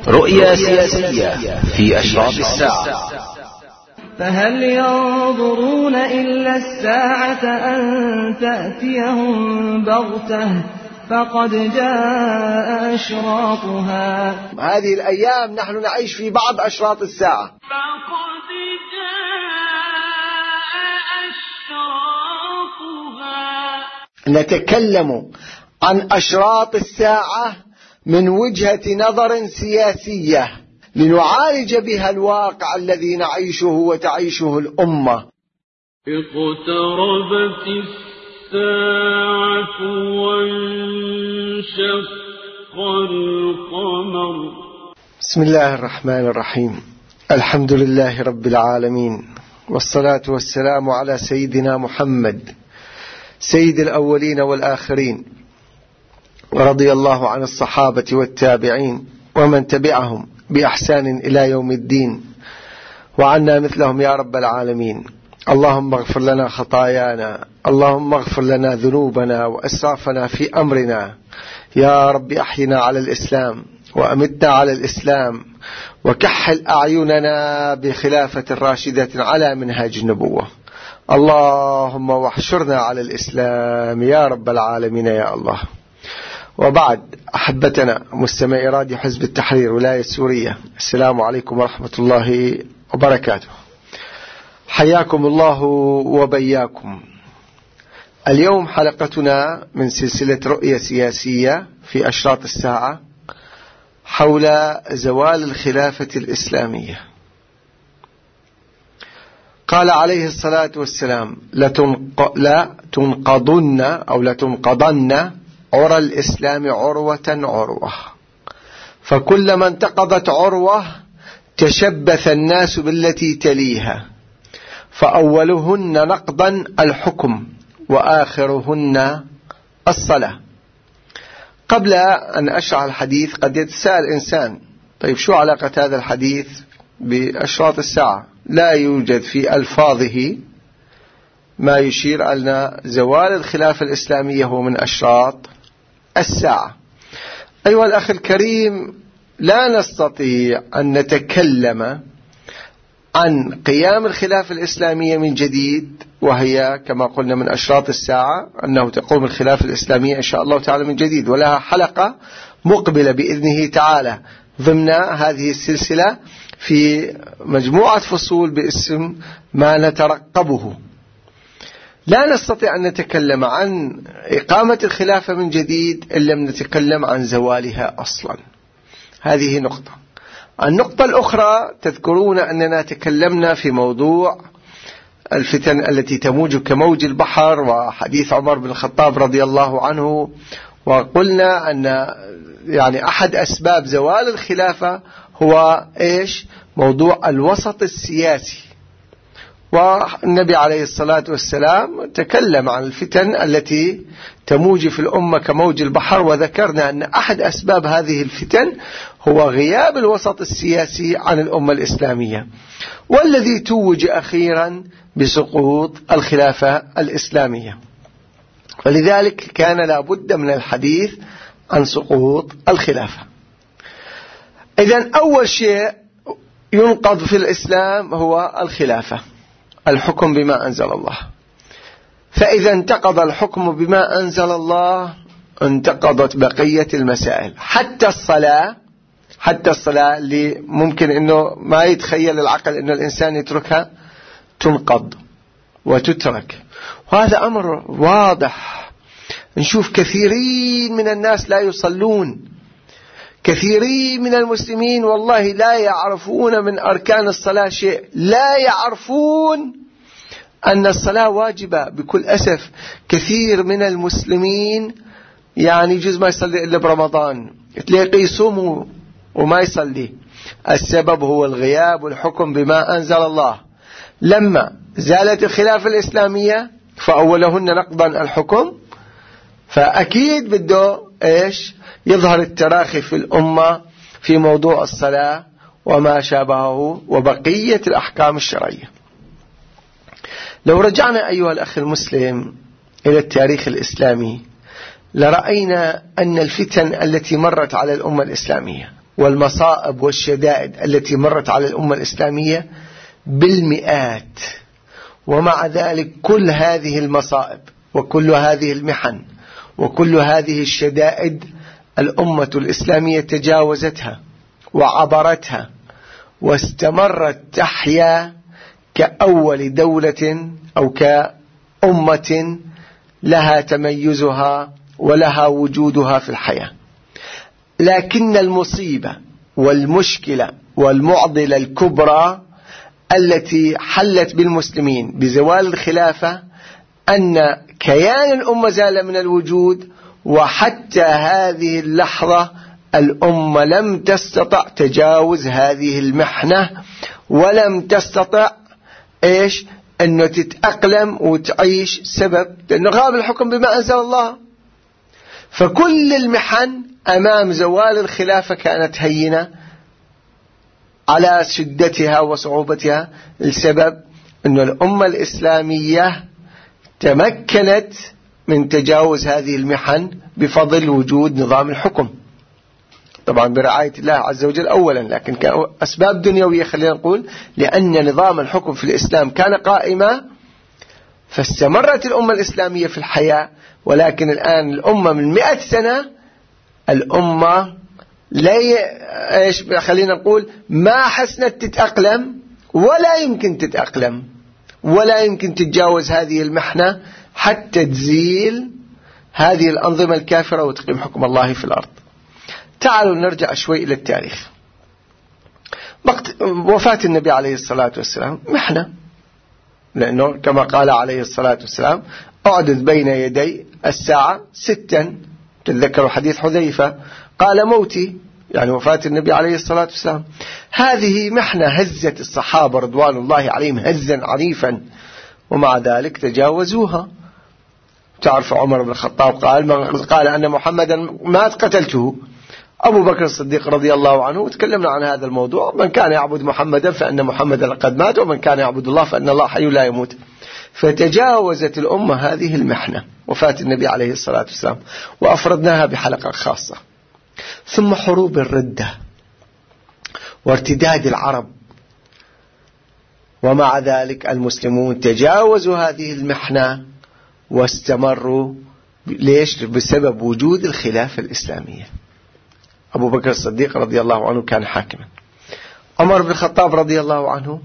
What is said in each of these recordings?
رؤيا سياسية في أشراط الساعة. فهل ينظرون إلا الساعة أن تأتيهم بغتة فقد جاء أشراطها. هذه الأيام نحن نعيش في بعض أشراط الساعة. فقد جاء أشراطها. نتكلم عن أشراط الساعة من وجهة نظر سياسية لنعالج بها الواقع الذي نعيشه وتعيشه الأمة. اقتربت الساعة وانشق القمر. بسم الله الرحمن الرحيم. الحمد لله رب العالمين، والصلاة والسلام على سيدنا محمد سيد الأولين والآخرين، ورضي الله عن الصحابة والتابعين ومن تبعهم بإحسان إلى يوم الدين، وعنا مثلهم يا رب العالمين. اللهم اغفر لنا خطايانا، اللهم اغفر لنا ذنوبنا وأسرافنا في أمرنا. يا رب أحينا على الإسلام وأمتنا على الإسلام، وكحل أعيننا بخلافة راشدة على منهاج النبوة. اللهم واحشرنا على الإسلام يا رب العالمين يا الله. وبعد، أحبتنا مستمعي راديو حزب التحرير ولاية سوريا، السلام عليكم ورحمة الله وبركاته. حياكم الله وبياكم. اليوم حلقتنا من سلسلة رؤية سياسية في أشراط الساعة حول زوال الخلافة الإسلامية. قال عليه الصلاة والسلام: لتنقضن عرى الإسلام عروة عروة، فكلما انتقضت عروة تشبث الناس بالتي تليها، فأولهن نقضا الحكم وآخرهن الصلاة. قبل أن أشرح الحديث قد يتساءل إنسان: طيب شو علاقة هذا الحديث بأشراط الساعة؟ لا يوجد في ألفاظه ما يشير أن زوال الخلافة الإسلامية هو من أشراط الساعة. أيها الأخ الكريم، لا نستطيع أن نتكلم عن قيام الخلافة الإسلامية من جديد، وهي كما قلنا من أشراط الساعة أنه تقوم الخلافة الإسلامية إن شاء الله تعالى من جديد، ولها حلقة مقبلة بإذنه تعالى ضمن هذه السلسلة في مجموعة فصول باسم ما نترقبه. لا نستطيع أن نتكلم عن إقامة الخلافة من جديد إن لم نتكلم عن زوالها أصلا. هذه نقطة. النقطة الأخرى، تذكرون أننا تكلمنا في موضوع الفتن التي تموج كموج البحر وحديث عمر بن الخطاب رضي الله عنه، وقلنا أن أحد أسباب زوال الخلافة هو موضوع الوسط السياسي. والنبي عليه الصلاة والسلام تكلم عن الفتن التي تموج في الأمة كموج البحر، وذكرنا أن أحد أسباب هذه الفتن هو غياب الوسط السياسي عن الأمة الإسلامية، والذي توج أخيرا بسقوط الخلافة الإسلامية. ولذلك كان لا بد من الحديث عن سقوط الخلافة. إذن أول شيء ينقض في الإسلام هو الخلافة، الحكم بما أنزل الله. فإذا انتقض الحكم بما أنزل الله انتقضت بقية المسائل، حتى الصلاة اللي ممكن أنه ما يتخيل العقل أنه الإنسان يتركها تنقض وتترك، وهذا أمر واضح. نشوف كثيرين من الناس لا يصلون، كثيرين من المسلمين والله لا يعرفون من أركان الصلاة شيء، لا يعرفون أن الصلاة واجبة. بكل أسف كثير من المسلمين يجوز ما يصلي إلا برمضان، تلاقي يصوم وما يصلي. السبب هو الغياب والحكم بما أنزل الله. لما زالت الخلافة الإسلامية فأولهن نقضا الحكم، فأكيد بده يظهر التراخي في الأمة في موضوع الصلاة وما شابهه وبقية الأحكام الشرعية. لو رجعنا أيها الأخ المسلم إلى التاريخ الإسلامي لرأينا أن الفتن التي مرت على الأمة الإسلامية والمصائب والشدائد التي مرت على الأمة الإسلامية بالمئات، ومع ذلك كل هذه المصائب وكل هذه المحن وكل هذه الشدائد الأمة الإسلامية تجاوزتها وعبرتها واستمرت تحيا كأول دولة أو كأمة لها تميزها ولها وجودها في الحياة. لكن المصيبة والمشكلة والمعضلة الكبرى التي حلت بالمسلمين بزوال الخلافة أن كيان الأمة زال من الوجود، وحتى هذه اللحظة الأمة لم تستطع تجاوز هذه المحنة، ولم تستطع أنه تتأقلم وتعيش، سبب لأنه غاب الحكم بما أنزل الله. فكل المحن أمام زوال الخلافة كانت هينة على شدتها وصعوبتها، السبب أن الأمة الإسلامية تمكنت من تجاوز هذه المحن بفضل وجود نظام الحكم، طبعا برعاية الله عز وجل أولا، لكن كأسباب دنيوية خلينا نقول، لأن نظام الحكم في الإسلام كان قائما فاستمرت الأمة الإسلامية في الحياة. ولكن الآن الأمة من 100 سنة الأمة خلينا نقول ما حسنت تتأقلم، ولا يمكن تتأقلم، ولا يمكن تتجاوز هذه المحنة حتى تزيل هذه الأنظمة الكافرة وتقيم حكم الله في الأرض. تعالوا نرجع شوي إلى التاريخ. وقت وفاة النبي عليه الصلاة والسلام محنة، لأنه كما قال عليه الصلاة والسلام: أعدد بين يدي الساعة 6. تذكروا حديث حذيفة، قال: موتي، يعني وفاة النبي عليه الصلاة والسلام. هذه محنة هزت الصحابة رضوان الله عليهم هزا عنيفا، ومع ذلك تجاوزوها. تعرف عمر بن الخطاب قال أن محمدا مات قتلته. أبو بكر الصديق رضي الله عنه، وتكلمنا عن هذا الموضوع: من كان يعبد محمدا فإن محمدا قد مات، ومن كان يعبد الله فإن الله حي لا يموت. فتجاوزت الأمة هذه المحنة، وفاة النبي عليه الصلاة والسلام، وأفردناها بحلقة خاصة. ثم حروب الردة وارتداد العرب، ومع ذلك المسلمون تجاوزوا هذه المحنة واستمروا. ليش؟ بسبب وجود الخلافة الإسلامية. أبو بكر الصديق رضي الله عنه كان حاكما. عمر بن الخطاب رضي الله عنه،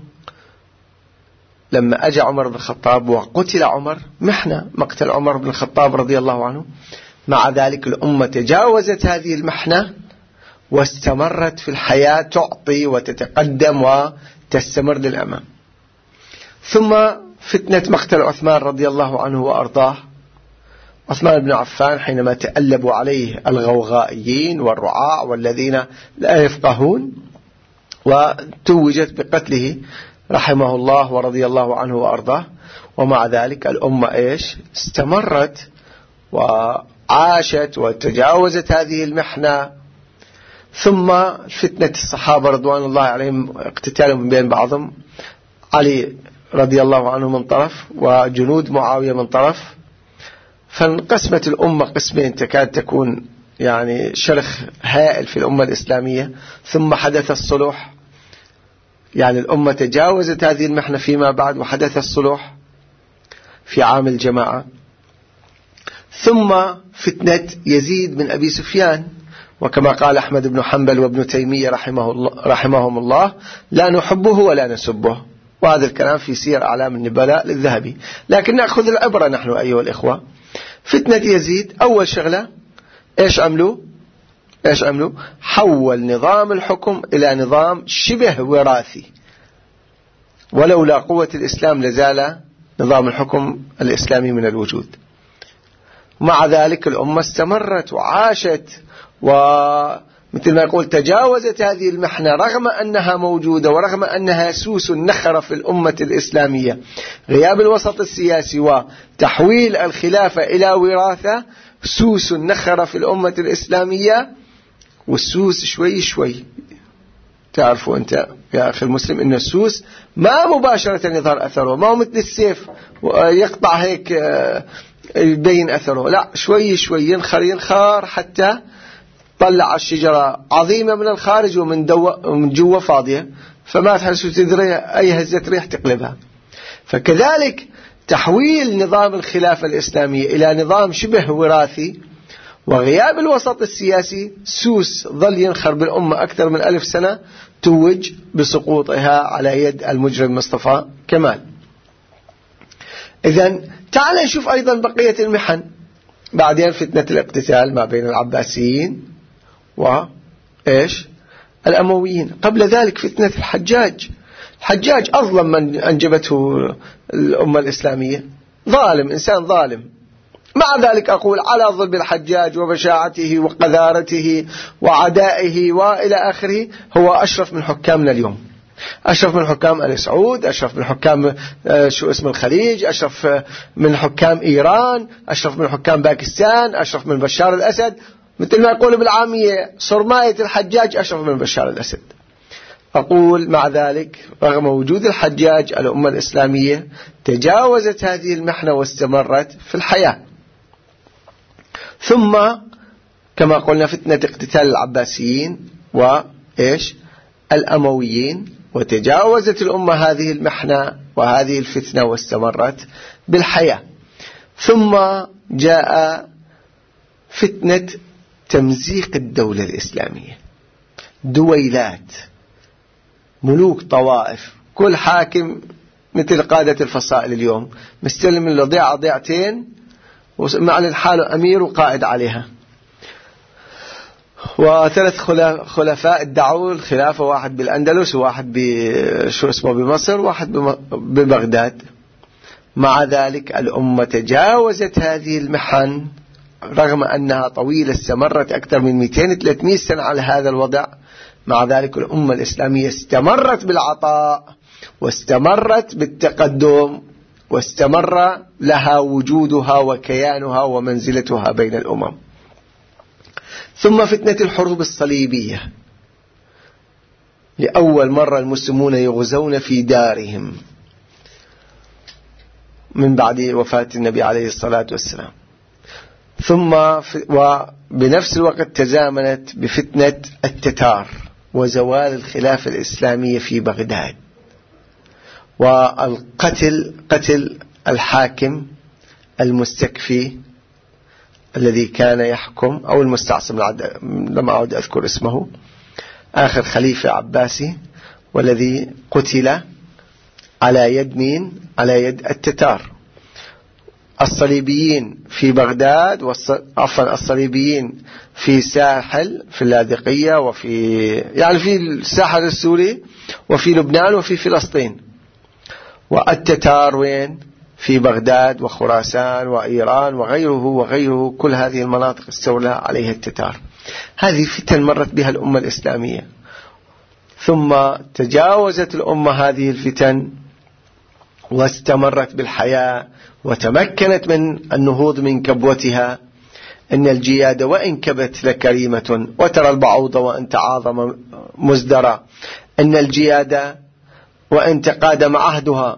لما أجى عمر بن الخطاب وقتل عمر، محنة مقتل عمر بن الخطاب رضي الله عنه، مع ذلك الأمة تجاوزت هذه المحنة واستمرت في الحياة، تعطي وتتقدم وتستمر للأمام. ثم فتنة مقتل عثمان رضي الله عنه وأرضاه. عثمان بن عفان حينما تألبوا عليه الغوغائيين والرعاع والذين لا يفقهون، وتوجت بقتله رحمه الله ورضي الله عنه وأرضاه، ومع ذلك الأمة استمرت وعاشت وتجاوزت هذه المحنة. ثم فتنة الصحابة رضوان الله عليهم، اقتتالهم بين بعضهم، علي رضي الله عنه من طرف وجنود معاوية من طرف، فانقسمت الأمة قسمين، تكاد تكون يعني شرخ هائل في الأمة الإسلامية. ثم حدث الصلح، يعني الأمة تجاوزت هذه المحنة فيما بعد، وحدث الصلح في عام الجماعة. ثم فتنة يزيد بن أبي سفيان، وكما قال أحمد بن حنبل وابن تيمية رحمهم الله: لا نحبه ولا نسبه. وهذا الكلام في سير أعلام النبلاء للذهبي، لكن نأخذ العبرة نحن أيها الإخوة. فتنة يزيد أول شغلة إيش عملوا؟ حول نظام الحكم إلى نظام شبه وراثي، ولولا قوة الإسلام لزال نظام الحكم الإسلامي من الوجود. مع ذلك الأمة استمرت وعاشت، ومثل ما يقول تجاوزت هذه المحنة رغم أنها موجودة، ورغم أنها سوس نخر في الأمة الإسلامية، غياب الوسط السياسي وتحويل الخلافة إلى وراثة، سوس نخر في الأمة الإسلامية. والسوس شوي شوي، تعرفوا أنت يا أخي المسلم أن السوس ما مباشرة يظهر أثره، ما هو مثل السيف يقطع هيك يبين أثره، لا، شوي شوي ينخر حتى طلع الشجرة عظيمة من الخارج ومن جوا فاضية، فما تحس تدري أي هزة ريح تقلبها. فكذلك تحويل نظام الخلافة الإسلامية إلى نظام شبه وراثي وغياب الوسط السياسي سوس ظل ينخر بالأمة أكثر من 1000 سنة، توج بسقوطها على يد المجرم مصطفى كمال. إذن تعال نشوف أيضا بقية المحن. بعدين فتنة الاقتتال ما بين العباسيين الأمويين. قبل ذلك فتنة الحجاج. الحجاج أظلم من أنجبته الأمة الإسلامية، ظالم، إنسان ظالم. مع ذلك أقول على ظلم الحجاج وبشاعته وقذارته وعدائه وإلى آخره هو أشرف من حكامنا اليوم، أشرف من حكام آل سعود، أشرف من حكام الخليج، أشرف من حكام إيران، أشرف من حكام باكستان، أشرف من بشار الأسد. مثل ما يقول بالعامية صرماية الحجاج أشرف من بشار الأسد. أقول مع ذلك رغم وجود الحجاج الأمة الإسلامية تجاوزت هذه المحنة واستمرت في الحياة. ثم كما قلنا فتنة اقتتال العباسيين الأمويين، وتجاوزت الأمة هذه المحنة وهذه الفتنة واستمرت بالحياة. ثم جاء فتنة تمزيق الدولة الإسلامية، دويلات، ملوك طوائف، كل حاكم مثل قادة الفصائل اليوم مستلم له ضيعة ضيعتين ومعلن حاله أمير وقائد عليها. وثلاث خلفاء ادعوا الخلافة، واحد بالأندلس وواحد بمصر وواحد ببغداد. مع ذلك الأمة تجاوزت هذه المحن رغم أنها طويلة، استمرت أكثر من 200-300 سنة على هذا الوضع. مع ذلك الأمة الإسلامية استمرت بالعطاء واستمرت بالتقدم واستمر لها وجودها وكيانها ومنزلتها بين الأمم. ثم فتنة الحروب الصليبية، لأول مرة المسلمون يغزون في دارهم من بعد وفاة النبي عليه الصلاة والسلام. ثم وبنفس الوقت تزامنت بفتنة التتار وزوال الخلافة الإسلامية في بغداد، قتل الحاكم المستكفي الذي كان يحكم أو المستعصم، لم أعد أذكر اسمه، آخر خليفة عباسي، والذي قتل على يد مين؟ على يد التتار. الصليبيين في بغداد الصليبيين في ساحل، في اللاذقية، وفي في الساحل السوري وفي لبنان وفي فلسطين. والتتار وين؟ في بغداد وخراسان وإيران وغيره كل هذه المناطق استولى عليها التتار. هذه فتن مرت بها الأمة الإسلامية. ثم تجاوزت الأمة هذه الفتن واستمرت بالحياة وتمكنت من النهوض من كبوتها. إن الجياد وإن كبت لكريمة وترى البعوض وإن تعاظم مزدرا. إن الجياد وإن تقادم عهدها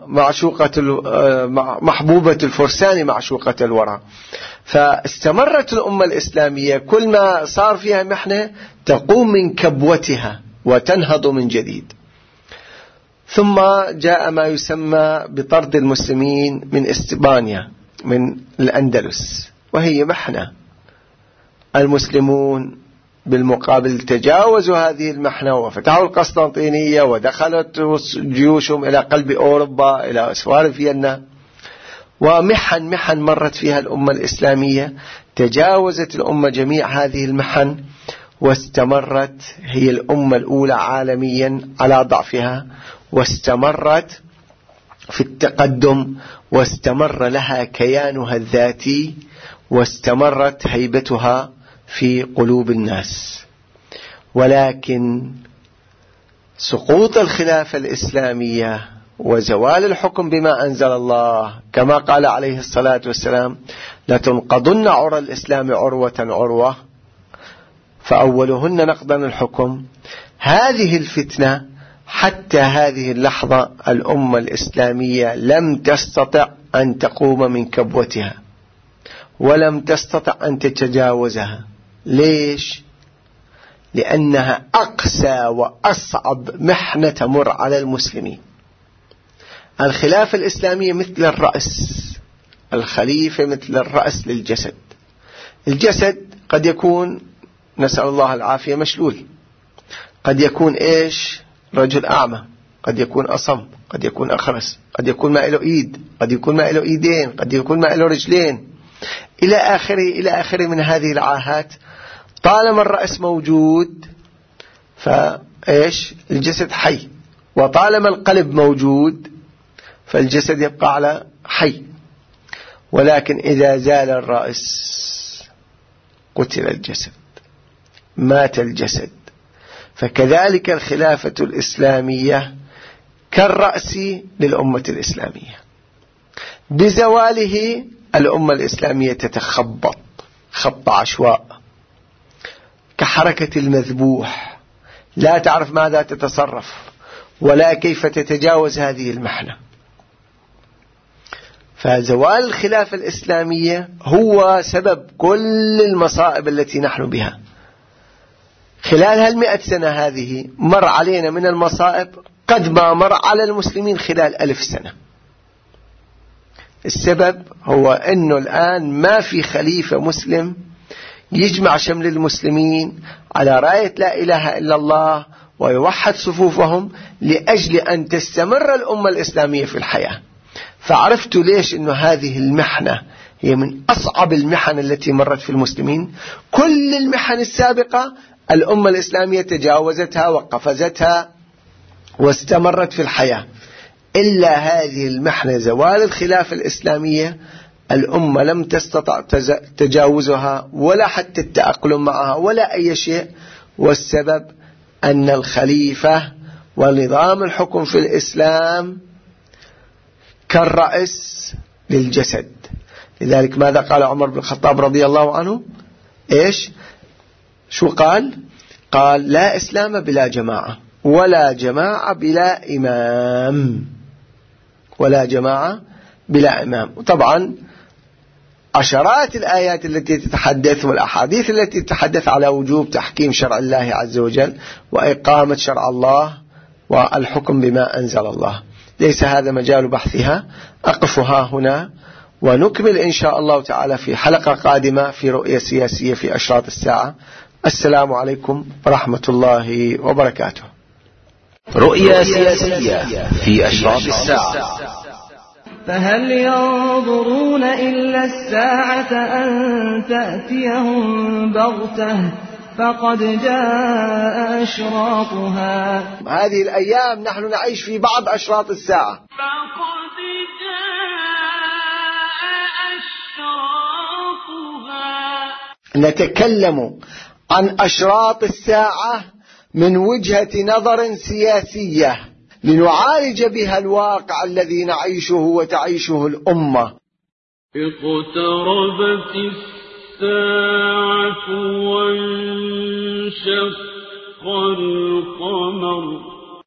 محبوبة الفرسان معشوقة الورى. فاستمرت الأمة الإسلامية كل ما صار فيها محنة تقوم من كبوتها وتنهض من جديد. ثم جاء ما يسمى بطرد المسلمين من إسبانيا، من الأندلس، وهي محنة. المسلمون بالمقابل تجاوزوا هذه المحنة وفتحوا القسطنطينية ودخلت جيوشهم إلى قلب أوروبا، إلى أسوار فيينا. ومحن مرت فيها الأمة الإسلامية، تجاوزت الأمة جميع هذه المحن واستمرت هي الأمة الأولى عالميا على ضعفها، واستمرت في التقدم، واستمر لها كيانها الذاتي، واستمرت هيبتها في قلوب الناس. ولكن سقوط الخلافة الإسلامية وزوال الحكم بما أنزل الله كما قال عليه الصلاة والسلام: لتنقضن عرى الإسلام عروة عروة فأولهن نقضا الحكم. هذه الفتنة حتى هذه اللحظة الأمة الإسلامية لم تستطع أن تقوم من كبوتها ولم تستطع أن تتجاوزها. ليش؟ لأنها أقسى وأصعب محنة تمر على المسلمين. الخلافة الإسلامية مثل الرأس، الخليفة مثل الرأس للجسد. الجسد قد يكون، نسأل الله العافية، مشلول، قد يكون رجل أعمى، قد يكون أصم، قد يكون أخرس، قد يكون ما له إيد، قد يكون ما له إيدين، قد يكون ما له رجلين، إلى آخره من هذه العاهات. طالما الرأس موجود الجسد حي، وطالما القلب موجود فالجسد يبقى على حي. ولكن إذا زال الرأس قتل الجسد، مات الجسد. فكذلك الخلافة الإسلامية كالرأس للأمة الإسلامية، بزواله الأمة الإسلامية تتخبط خبط عشواء كحركة المذبوح، لا تعرف ماذا تتصرف ولا كيف تتجاوز هذه المحنة. فزوال الخلافة الإسلامية هو سبب كل المصائب التي نحن بها. خلال 100 سنة هذه مر علينا من المصائب قد ما مر على المسلمين خلال 1000 سنة. السبب هو أنه الآن ما في خليفة مسلم يجمع شمل المسلمين على راية لا إله إلا الله ويوحد صفوفهم لأجل أن تستمر الأمة الإسلامية في الحياة. فعرفت ليش أنه هذه المحنة هي من أصعب المحن التي مرت في المسلمين. كل المحن السابقة الأمة الإسلامية تجاوزتها وقفزتها واستمرت في الحياة، إلا هذه المحنة زوال الخلافة الإسلامية الأمة لم تستطع تجاوزها ولا حتى التأقلم معها ولا أي شيء. والسبب أن الخليفة ونظام الحكم في الإسلام كالرأس للجسد. لذلك ماذا قال عمر بن الخطاب رضي الله عنه؟ شو قال؟ قال: لا إسلام بلا جماعة، ولا جماعة بلا إمام، ولا جماعة بلا إمام. طبعا عشرات الآيات التي تتحدث والأحاديث التي تتحدث على وجوب تحكيم شرع الله عز وجل وإقامة شرع الله والحكم بما أنزل الله. ليس هذا مجال بحثها، أقفها هنا ونكمل إن شاء الله تعالى في حلقة قادمة في رؤية سياسية في أشراط الساعة. السلام عليكم ورحمة الله وبركاته. رؤية سياسية في أشراط الساعة. فهل ينظرون إلا الساعة أن تأتيهم بغتة فقد جاء أشراطها. هذه الأيام نحن نعيش في بعض أشراط الساعة. فقد جاء أشراطها. نتكلم عن أشراط الساعة من وجهة نظر سياسية لنعالج بها الواقع الذي نعيشه وتعيشه الأمة. اقتربت الساعة وانشق القمر.